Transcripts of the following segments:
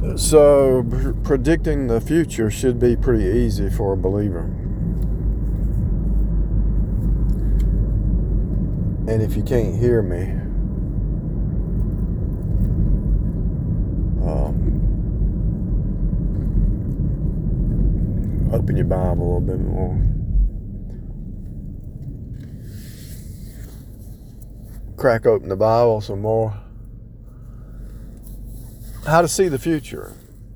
So predicting the future should be pretty easy for a believer. And if you can't hear me, open your Bible a little bit more. Crack open the Bible some more. How to see the future.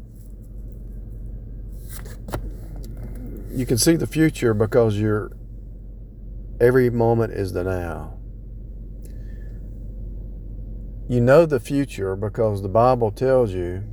You can see the future because every moment is the now. You know the future because the Bible tells you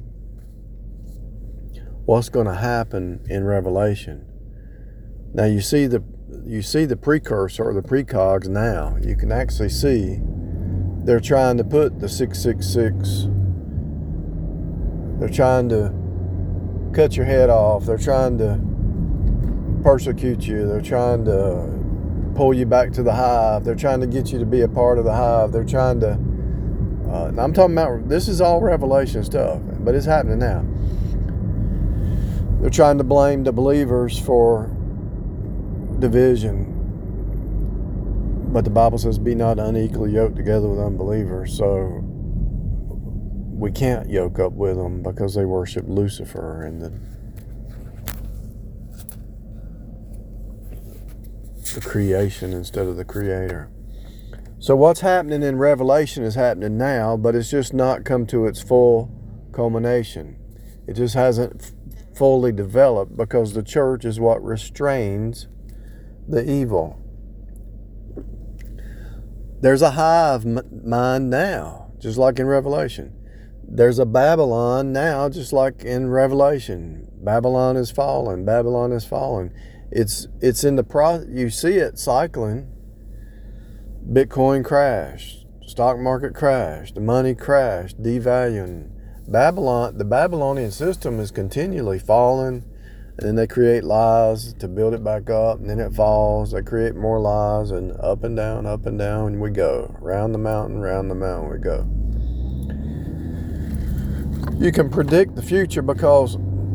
what's going to happen in Revelation. Now you see the precursor or the precogs now. You can actually see they're trying to put the 666. They're trying to cut your head off. They're trying to persecute you. They're trying to pull you back to the hive. They're trying to get you to be a part of the hive. They're trying to I'm talking about, this is all Revelation stuff, but it's happening now. They're trying to blame the believers for division. But the Bible says, be not unequally yoked together with unbelievers. So we can't yoke up with them because they worship Lucifer and the creation instead of the Creator. So what's happening in Revelation is happening now, but it's just not come to its full culmination. It just hasn't fully developed because the church is what restrains the evil. There's a hive mind now, just like in Revelation. There's a Babylon now, just like in Revelation. Babylon is fallen. Babylon is fallen. It's in the you see it cycling. Bitcoin crashed, stock market crashed, the money crashed, devaluing. The Babylonian system is continually falling, and then they create lies to build it back up, and then it falls. They create more lies, and up and down we go. Round the mountain we go. You can predict the future because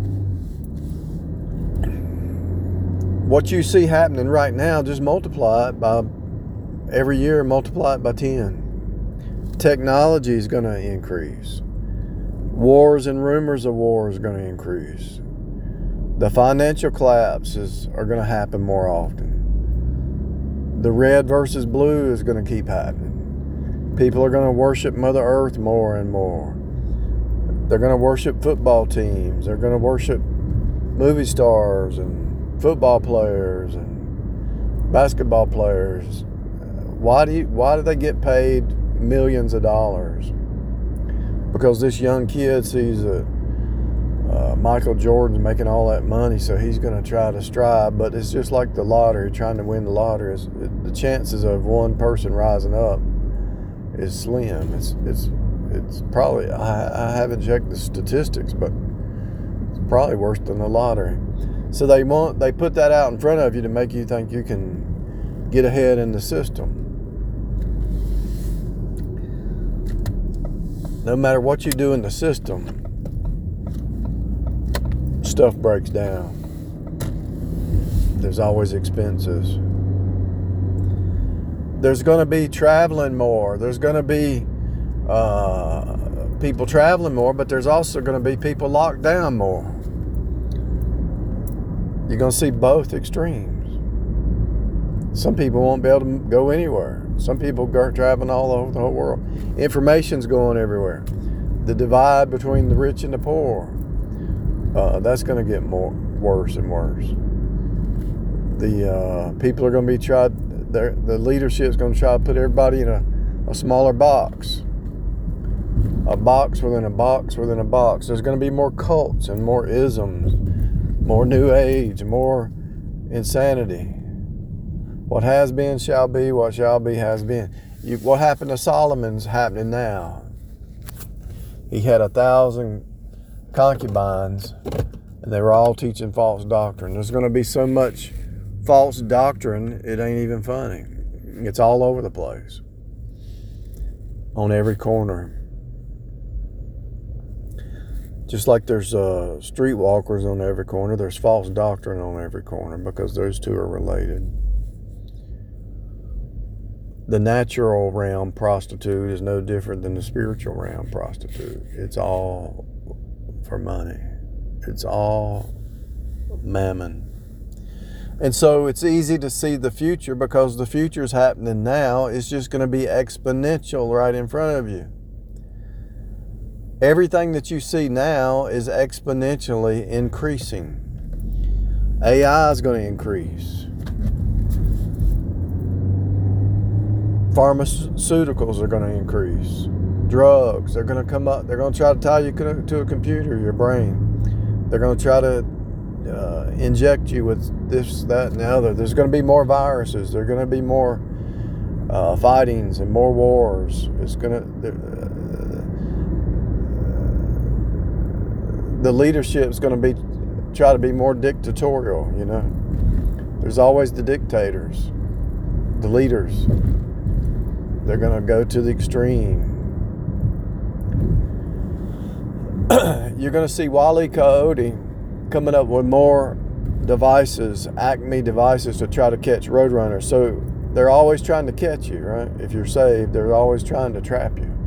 what you see happening right now, just multiply it by every year, multiply it by 10. Technology is going to increase. Wars and rumors of wars are going to increase. The financial collapses are going to happen more often. The red versus blue is going to keep happening. People are going to worship Mother Earth more and more. They're going to worship football teams. They're going to worship movie stars and football players and basketball players. Why do they get paid millions of dollars? Because this young kid sees Michael Jordan's making all that money, so he's going to try to strive. But it's just like the lottery, trying to win the lottery. The chances of one person rising up is slim. It's probably, I haven't checked the statistics, but it's probably worse than the lottery. So they put that out in front of you to make you think you can get ahead in the system. No matter what you do in the system, stuff breaks down. There's always expenses. There's going to be traveling more. There's going to be people traveling more, but there's also going to be people locked down more. You're going to see both extremes. Some people won't be able to go anywhere. Some people are traveling all over the whole world. Information's going everywhere. The divide between the rich and the poor, that's going to get worse and worse. The people are going to be the leadership's going to try to put everybody in a smaller box. A box within a box within a box. There's going to be more cults and more isms, more new age, more insanity. What has been shall be, what shall be has been. What happened to Solomon's happening now. He had 1,000 concubines, and they were all teaching false doctrine. There's going to be so much false doctrine, it ain't even funny. It's all over the place, on every corner. Just like there's streetwalkers on every corner, there's false doctrine on every corner, because those two are related. The natural realm prostitute is no different than the spiritual realm prostitute. It's all for money. It's all mammon. And so it's easy to see the future, because the future is happening now. It's just going to be exponential right in front of you. Everything that you see now is exponentially increasing. AI is going to increase. Pharmaceuticals are going to increase. Drugs, they're going to come up. They're going to try to tie you to a computer, your brain. They're going to try to inject you with this, that, and the other. There's going to be more viruses. There's going to be more fightings and more wars. It's going to... the leadership is going to try to be more dictatorial, you know. There's always the dictators, the leaders. They're going to go to the extreme. You're going to see Wile E. Coyote coming up with more devices, Acme devices, to try to catch roadrunners. So they're always trying to catch you, right? If you're saved, they're always trying to trap you.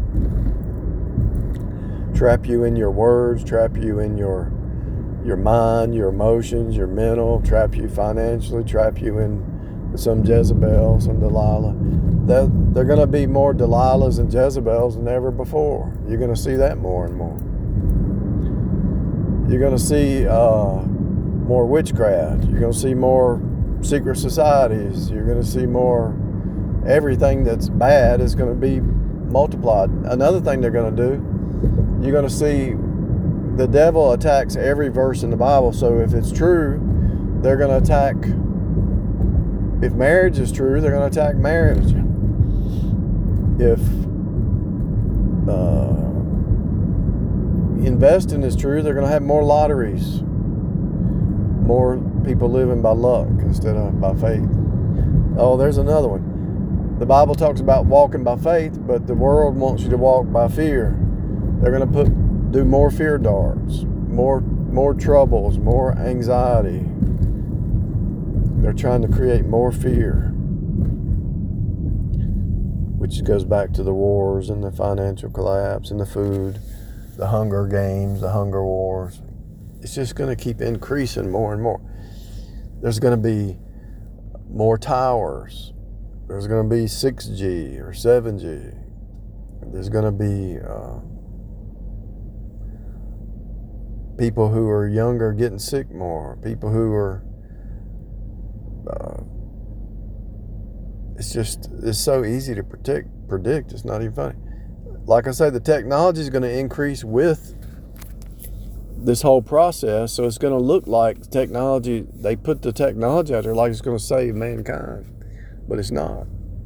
Trap you in your words, trap you in your mind, your emotions, your mental, trap you financially, trap you in some Jezebel, some Delilah. They're going to be more Delilahs and Jezebels than ever before. You're going to see that more and more. You're going to see more witchcraft. You're going to see more secret societies. You're going to see more... everything that's bad is going to be multiplied. Another thing they're going to do, you're going to see the devil attacks every verse in the Bible. So if it's true, they're going to attack... if marriage is true, they're going to attack marriage. If investing is true, they're going to have more lotteries. More people living by luck instead of by faith. Oh, there's another one. The Bible talks about walking by faith, but the world wants you to walk by fear. They're going to do more fear darts, more troubles, more anxiety. They're trying to create more fear, which goes back to the wars and the financial collapse and the food, the Hunger Games, the Hunger Wars. It's just going to keep increasing more and more. There's going to be more towers. There's going to be 6G or 7G. There's going to be people who are younger getting sick more. People who are... it's so easy to predict. It's not even funny. Like I say, the technology is going to increase with this whole process, so it's going to look like technology. They put the technology out there like it's going to save mankind, but it's not.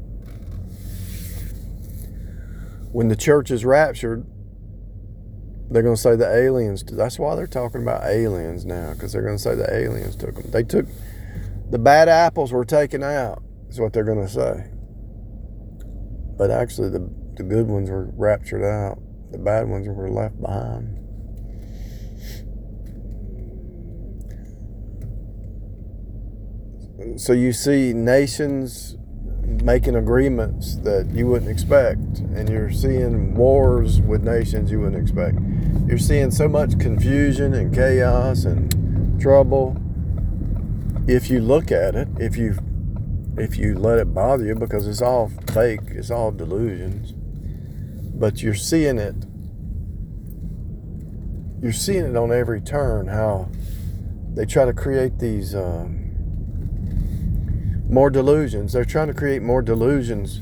When the church is raptured, they're going to say the aliens. That's why they're talking about aliens now, because they're going to say the aliens took them. They took... the bad apples were taken out, is what they're going to say. But actually, the good ones were raptured out. The bad ones were left behind. So you see nations making agreements that you wouldn't expect. And you're seeing wars with nations you wouldn't expect. You're seeing so much confusion and chaos and trouble. If you look at it, if you let it bother you, because it's all fake, it's all delusions, but you're seeing it on every turn, how they try to create these more delusions. They're trying to create more delusions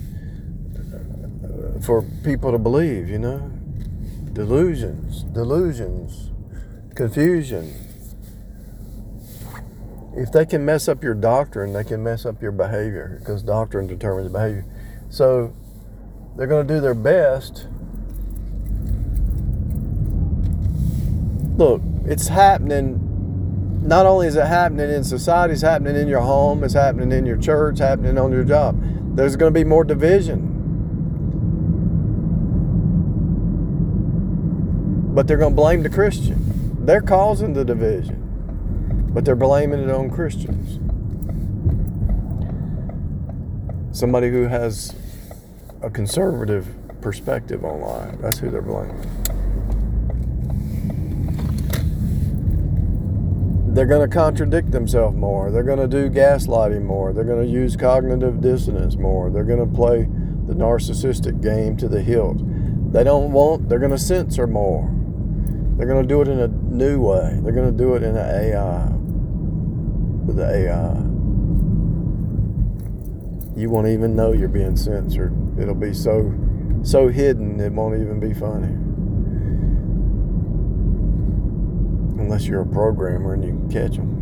for people to believe, you know? Delusions, confusion. If they can mess up your doctrine, they can mess up your behavior, because doctrine determines behavior. So they're going to do their best. Look, it's happening. Not only is it happening in society, it's happening in your home, it's happening in your church, happening on your job. There's going to be more division. But they're going to blame the Christian. They're causing the division, but they're blaming it on Christians. Somebody who has a conservative perspective on life, that's who they're blaming. They're going to contradict themselves more. They're going to do gaslighting more. They're going to use cognitive dissonance more. They're going to play the narcissistic game to the hilt. They're going to censor more. They're going to do it in a new way. They're going to do it in an AI. With the AI. You won't even know you're being censored. It'll be so hidden it won't even be funny. Unless you're a programmer and you can catch them.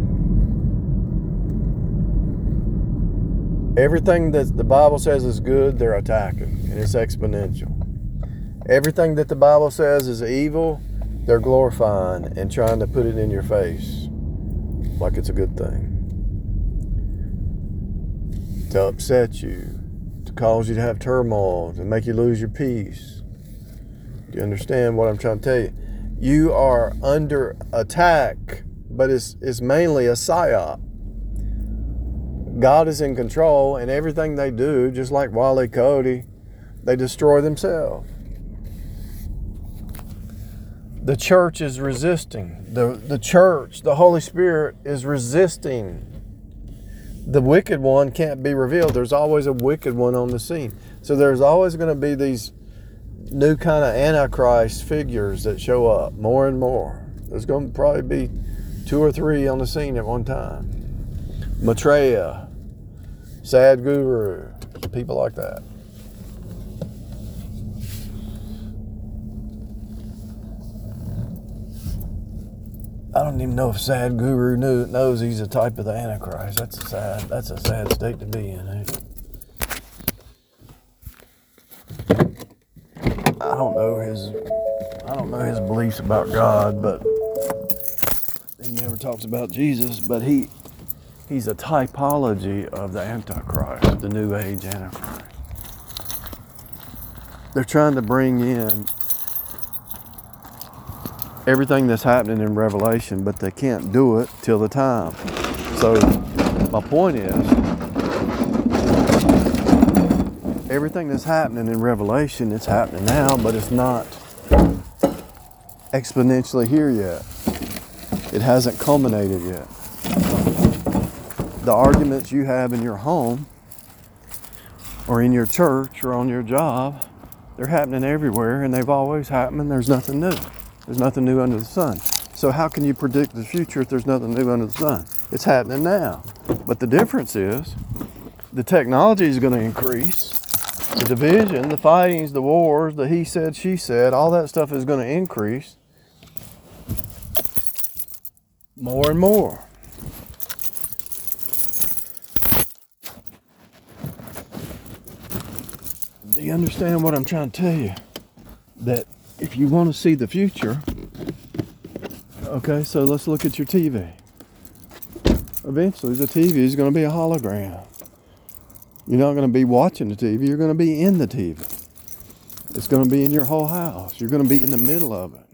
Everything that the Bible says is good, they're attacking, and it's exponential. Everything that the Bible says is evil, they're glorifying and trying to put it in your face like it's a good thing. To upset you, to cause you to have turmoil, to make you lose your peace. Do you understand what I'm trying to tell you? You are under attack, but it's mainly a psyop. God is in control, and everything they do, just like Wile E. Coyote, they destroy themselves. The church is resisting. The church, the Holy Spirit is resisting. The wicked one can't be revealed. There's always a wicked one on the scene. So there's always going to be these new kind of Antichrist figures that show up more and more. There's going to probably be 2 or 3 on the scene at one time. Maitreya, Sadhguru, people like that. I don't even know if Sadhguru knows he's a type of the Antichrist. That's a sad state to be in. Eh? I don't know his beliefs about God, but he never talks about Jesus. But he's a typology of the Antichrist, the New Age Antichrist. They're trying to bring in everything that's happening in Revelation, but they can't do it till the time. So my point is, everything that's happening in Revelation, it's happening now, but it's not exponentially here yet. It hasn't culminated yet. The arguments you have in your home or in your church or on your job, they're happening everywhere, and they've always happened. There's nothing new. There's nothing new under the sun. So how can you predict the future if there's nothing new under the sun? It's happening now. But the difference is the technology is going to increase. The division, the fightings, the wars, the he said, she said, all that stuff is going to increase more and more. Do you understand what I'm trying to tell you? That if you want to see the future, okay, so let's look at your TV. Eventually, the TV is going to be a hologram. You're not going to be watching the TV, you're going to be in the TV. It's going to be in your whole house. You're going to be in the middle of it.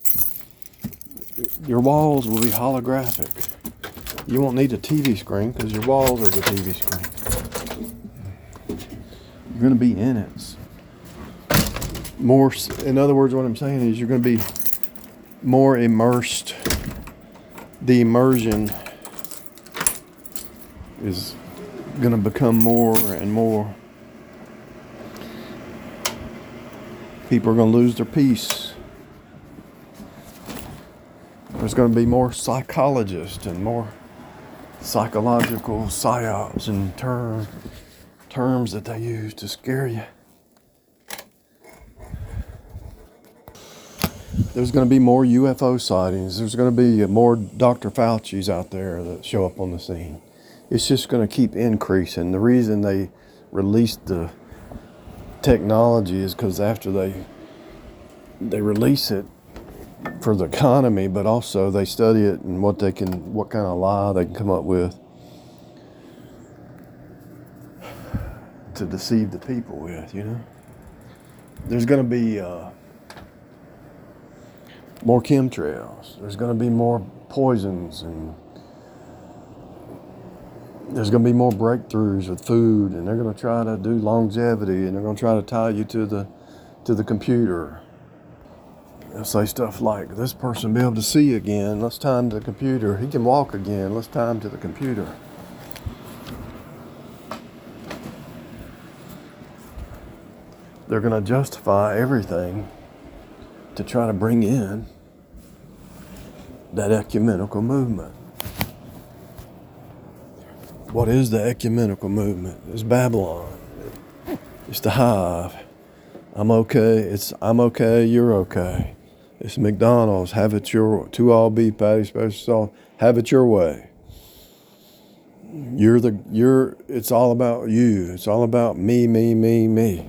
Your walls will be holographic. You won't need a TV screen because your walls are the TV screen. You're going to be in it. More, in other words, what I'm saying is you're going to be more immersed. The immersion is going to become more and more. People are going to lose their peace. There's going to be more psychologists and more psychological psyops and terms that they use to scare you. There's going to be more UFO sightings. There's going to be more Dr. Fauci's out there that show up on the scene. It's just going to keep increasing. The reason they released the technology is because after they release it for the economy, but also they study it and what kind of lie they can come up with to deceive the people with, you know. There's going to be more chemtrails. There's going to be more poisons, and there's going to be more breakthroughs with food, and they're going to try to do longevity, and they're going to try to tie you to the computer. They'll say stuff like, this person will be able to see again. Let's tie him to the computer. He can walk again. Let's tie him to the computer. They're going to justify everything to try to bring in that ecumenical movement. What is the ecumenical movement? It's Babylon. It's the hive. I'm okay. I'm okay. You're okay. It's McDonald's. Have it your 2 all beef patties, special sauce. Have it your way. It's all about you. It's all about me, me, me, me.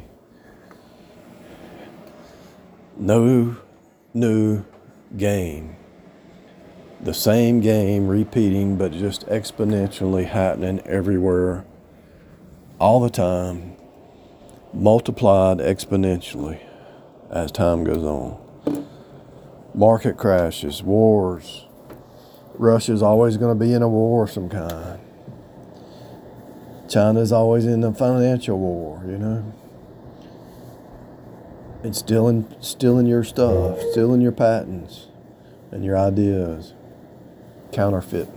No new game. The same game repeating, but just exponentially happening everywhere, all the time, multiplied exponentially as time goes on. Market crashes, wars. Russia's always going to be in a war of some kind. China's always in a financial war, you know. It's stealing your stuff, stealing your patents and your ideas. Counterfeit.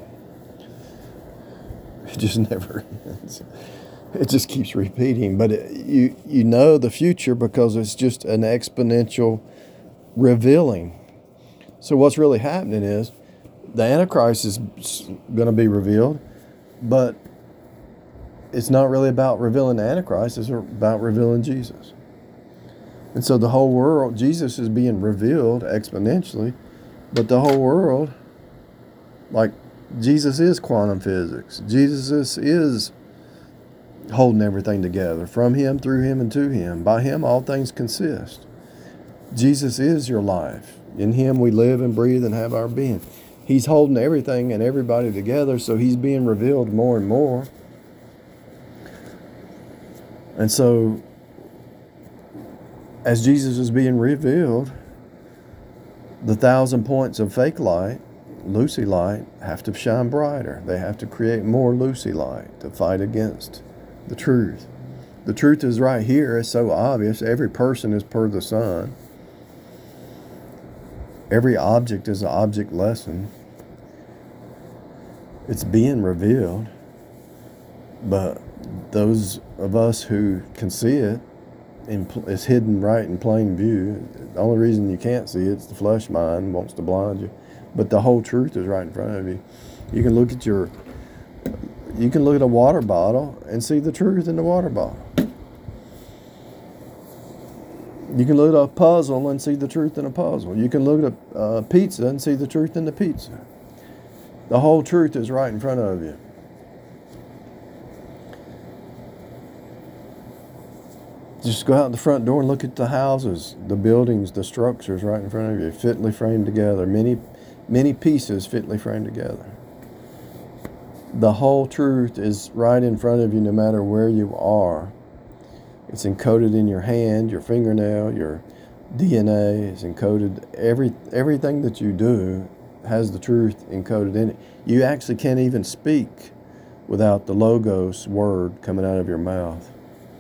It just never ends. It just keeps repeating. But you know the future because it's just an exponential revealing. So what's really happening is the Antichrist is going to be revealed, but it's not really about revealing the Antichrist. It's about revealing Jesus. And so the whole world, Jesus is being revealed exponentially, but the whole world, like Jesus is quantum physics. Jesus is holding everything together. From him, through him, and to him. By him, all things consist. Jesus is your life. In him we live and breathe and have our being. He's holding everything and everybody together, so he's being revealed more and more. And so, as Jesus is being revealed, the 1,000 points of fake light, Lucy light, have to shine brighter. They have to create more Lucy light to fight against the truth. The truth is right here. It's so obvious. Every person is per the sun. Every object is an object lesson. It's being revealed. But those of us who can see it, it's hidden right in plain view. The only reason you can't see it's the flesh mind wants to blind you. But the whole truth is right in front of you. You can look at a water bottle and see the truth in the water bottle. You can look at a puzzle and see the truth in a puzzle. You can look at a pizza and see the truth in the pizza. The whole truth is right in front of you. Just go out the front door and look at the houses, the buildings, the structures right in front of you, fitly framed together. Many pieces fitly framed together. The whole truth is right in front of you no matter where you are. It's encoded in your hand, your fingernail, your DNA is encoded. Everything that you do has the truth encoded in it. You actually can't even speak without the Logos word coming out of your mouth.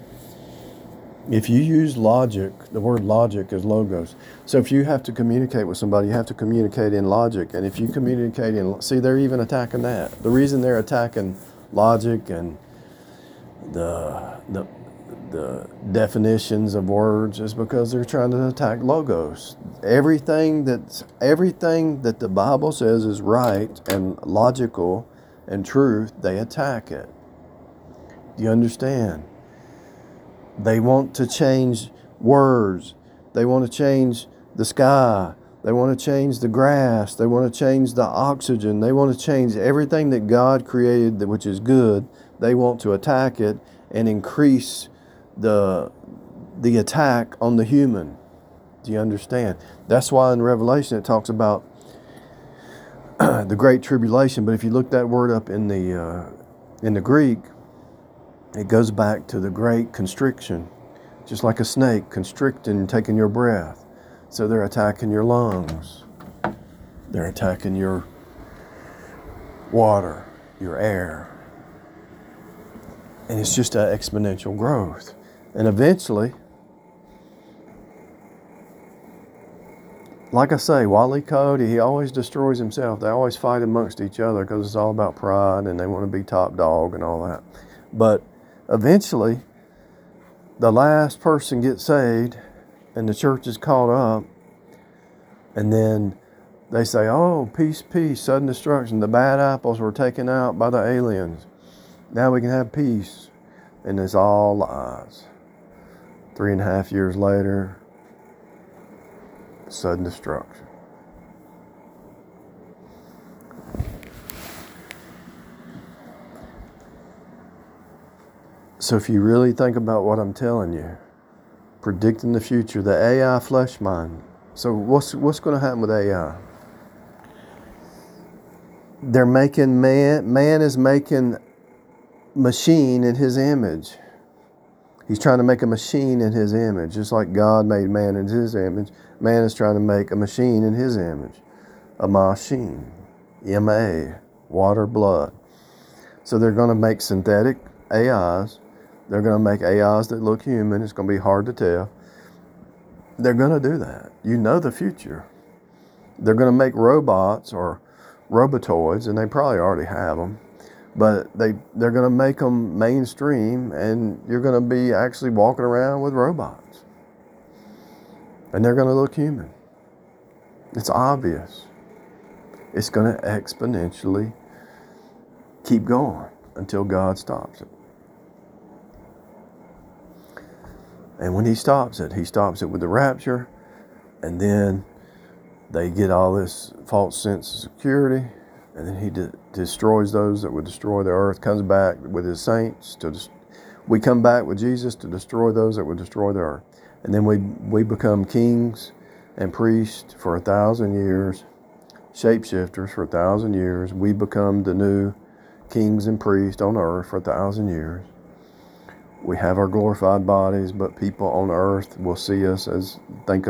If you use logic, the word logic is logos. So if you have to communicate with somebody, you have to communicate in logic. And if you communicate see, they're even attacking that. The reason they're attacking logic and the definitions of words is because they're trying to attack logos. Everything that the Bible says is right and logical and truth, they attack it. Do you understand? They want to change words. They want to change the sky. They want to change the grass. They want to change the oxygen. They want to change everything that God created, which is good. They want to attack it and increase the attack on the human. Do you understand? That's why in Revelation it talks about the Great Tribulation. But if you look that word up in the Greek, it goes back to the great constriction, just like a snake constricting and taking your breath. So they're attacking your lungs. They're attacking your water, your air. And it's just an exponential growth. And eventually, like I say, Wile E. Coyote, he always destroys himself. They always fight amongst each other because it's all about pride and they want to be top dog and all that. But eventually, the last person gets saved and the church is caught up, and then they say, oh, peace, peace, sudden destruction. The bad apples were taken out by the aliens. Now we can have peace. And it's all lies. 3.5 years later, sudden destruction. So if you really think about what I'm telling you, predicting the future, the AI flesh mind. So what's going to happen with AI? They're making man is making machine in his image. He's trying to make a machine in his image, just like God made man in his image. Man is trying to make a machine in his image, a machine, M-A, water, blood. So they're going to make synthetic AIs. They're going to make AIs that look human. It's going to be hard to tell. They're going to do that. You know the future. They're going to make robots or robotoids, and they probably already have them. But they're going to make them mainstream, and you're going to be actually walking around with robots. And they're going to look human. It's obvious. It's going to exponentially keep going until God stops it. And when he stops it with the rapture, and then they get all this false sense of security, and then he destroys those that would destroy the earth, comes back with his saints. We come back with Jesus to destroy those that would destroy the earth. And then we become kings and priests for 1,000 years, shapeshifters for 1,000 years. We become the new kings and priests on earth for 1,000 years. We have our glorified bodies, but people on earth will see us as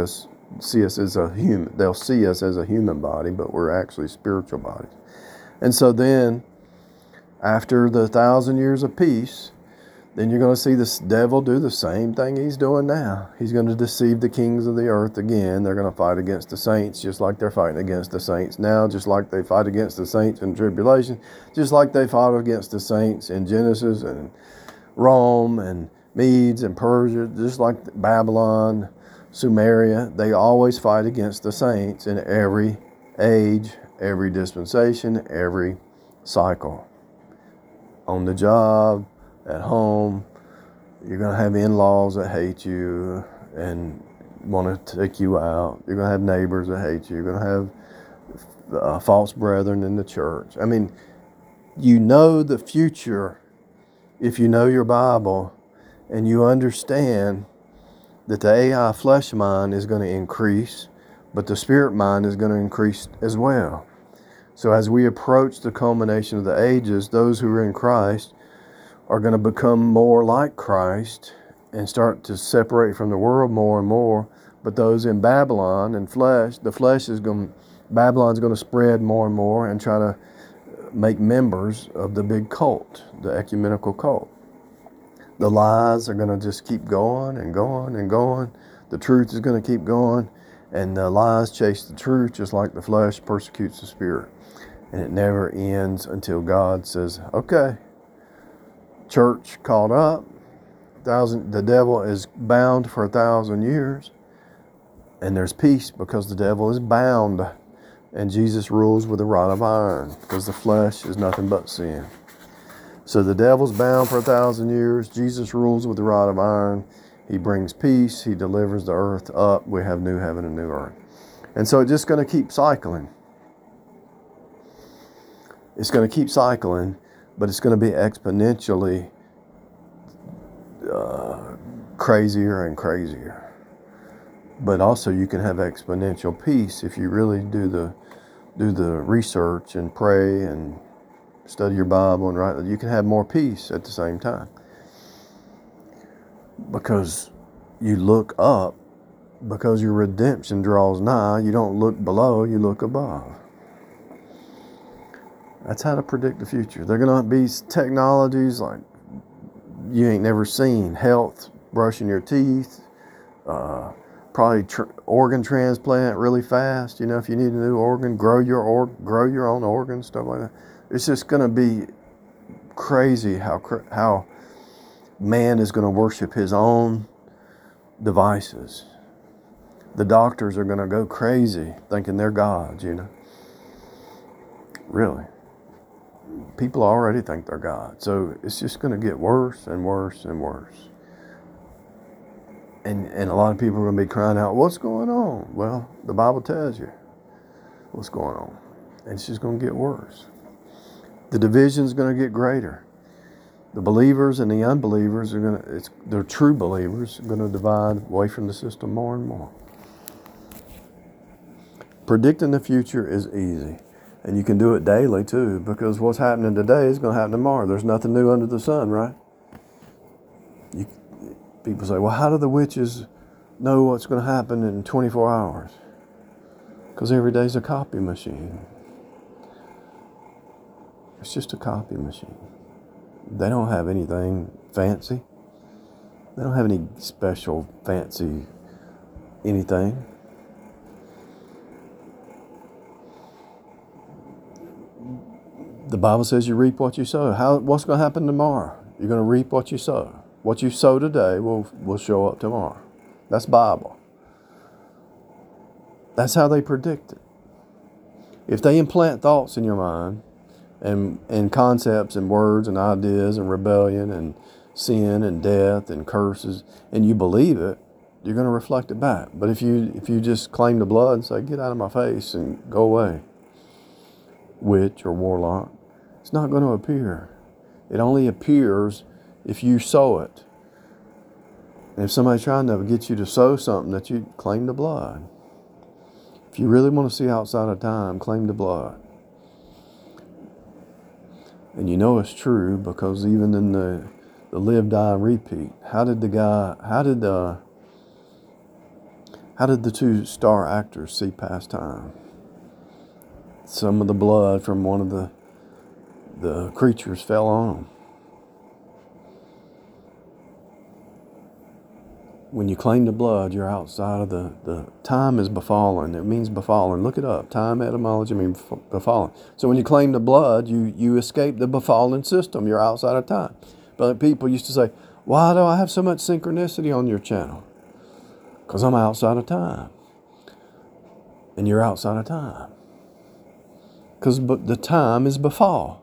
a human. They'll see us as a human body, but we're actually spiritual bodies. And so then, after the 1,000 years of peace, then you're going to see this devil do the same thing he's doing now. He's going to deceive the kings of the earth again. They're going to fight against the saints just like they're fighting against the saints now, just like they fight against the saints in tribulation, just like they fought against the saints in Genesis and Rome and Medes and Persia, just like Babylon, Sumeria. They always fight against the saints in every age, every dispensation, every cycle. On the job, at home, you're going to have in-laws that hate you and want to take you out. You're going to have neighbors that hate you. You're going to have false brethren in the church. I mean, you know the future if you know your Bible and you understand that the AI flesh mind is going to increase, but the spirit mind is going to increase as well. So as we approach the culmination of the ages, those who are in Christ are going to become more like Christ and start to separate from the world more and more. But those in Babylon and Babylon's going to spread more and more and try to make members of the big cult, the ecumenical cult. The lies are going to just keep going and going and going. The truth is going to keep going, and the lies chase the truth just like the flesh persecutes the spirit. And it never ends until God says, okay, church caught up. The devil is bound for 1,000 years, and there's peace because the devil is bound. And Jesus rules with a rod of iron because the flesh is nothing but sin. So the devil's bound for 1,000 years. Jesus rules with a rod of iron. He brings peace. He delivers the earth up. We have new heaven and new earth. And so it's just going to keep cycling. It's going to keep cycling, but it's going to be exponentially crazier and crazier. But also you can have exponential peace if you really do the research and pray and study your Bible and write. You can have more peace at the same time because you look up, because your redemption draws nigh. You don't look below, you look above. That's how to predict the future. They're going to be technologies like you ain't never seen. Health, brushing your teeth, probably organ transplant really fast. You know, if you need a new organ, grow your own organ, stuff like that. It's just going to be crazy how man is going to worship his own devices. The doctors are going to go crazy thinking they're gods, you know. Really. People already think they're God. So it's just going to get worse and worse and worse. And a lot of people are going to be crying out, what's going on? Well, the Bible tells you what's going on. And it's just going to get worse. The division's going to get greater. The believers and the unbelievers they're true believers, are going to divide away from the system more and more. Predicting the future is easy. And you can do it daily too, because what's happening today is going to happen tomorrow. There's nothing new under the sun, right? People say, well, how do the witches know what's going to happen in 24 hours? Because every day's a copy machine. It's just a copy machine. They don't have anything fancy. They don't have any special fancy anything. The Bible says you reap what you sow. What's going to happen tomorrow? You're going to reap what you sow. What you sow today will show up tomorrow. That's Bible. That's how they predict it. If they implant thoughts in your mind and concepts and words and ideas and rebellion and sin and death and curses, and you believe it, you're going to reflect it back. But if you just claim the blood and say, get out of my face and go away, witch or warlock, it's not going to appear. It only appears if you sow it. And if somebody's trying to get you to sow something, that you claim the blood. If you really want to see outside of time, claim the blood. And you know it's true because even in the live, die, repeat, how did the two star actors see past time? Some of the blood from one of the creatures fell on them. When you claim the blood, you're outside of the time is befallen. It means befallen. Look it up. Time etymology means befallen. So when you claim the blood, you escape the befallen system. You're outside of time. But people used to say, why do I have so much synchronicity on your channel? Because I'm outside of time. And you're outside of time. Because the time is befall.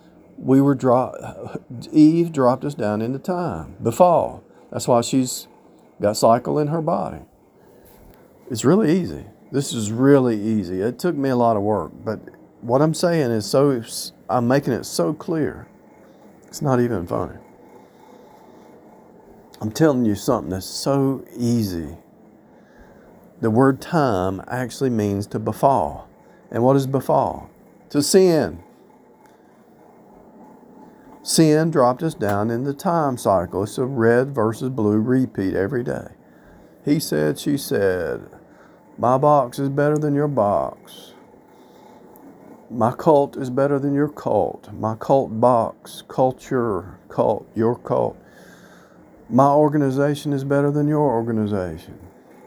Eve dropped us down into time. Befall. That's why she's got cycle in her body. It's really easy. This is really easy. It took me a lot of work, but what I'm saying is I'm making it so clear. It's not even funny. I'm telling you something that's so easy. The word time actually means to befall. And what is befall? To sin. Sin dropped us down in the time cycle. It's a red versus blue repeat every day. He said, she said, my box is better than your box. My cult is better than your cult. My cult box, culture, cult, your cult. My organization is better than your organization.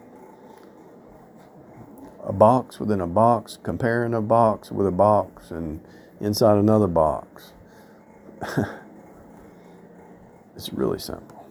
A box within a box, comparing a box with a box and inside another box. It's really simple.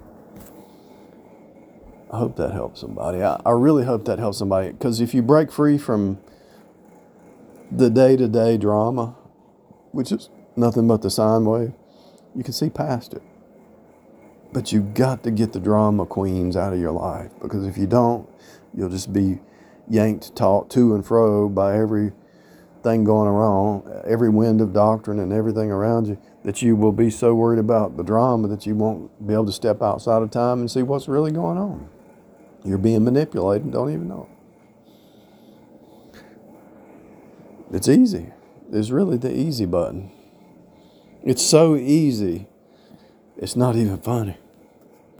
I hope that helps somebody. I really hope that helps somebody, because if you break free from the day-to-day drama, which is nothing but the sine wave, you can see past it. But you got to get the drama queens out of your life, because if you don't, you'll just be yanked, taught to and fro by everything going wrong, every wind of doctrine and everything around you, that you will be so worried about the drama that you won't be able to step outside of time and see what's really going on. You're being manipulated and don't even know it. It's easy. It's really the easy button. It's so easy, it's not even funny.